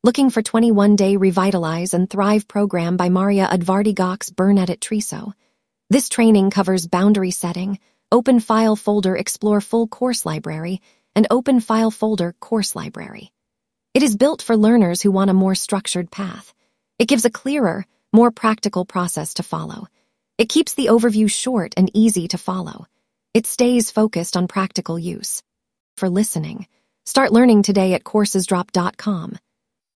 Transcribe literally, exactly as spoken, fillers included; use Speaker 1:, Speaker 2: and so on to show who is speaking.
Speaker 1: Looking for twenty-one day Revitalize and Thrive program by Maria Advardi-Gox Burnett at Triso. This training covers boundary setting, open file folder explore full course library, and open file folder course library. It is built for learners who want a more structured path. It gives a clearer, more practical process to follow. It keeps the overview short and easy to follow. It stays focused on practical use. For listening, start learning today at coursesdrop dot com.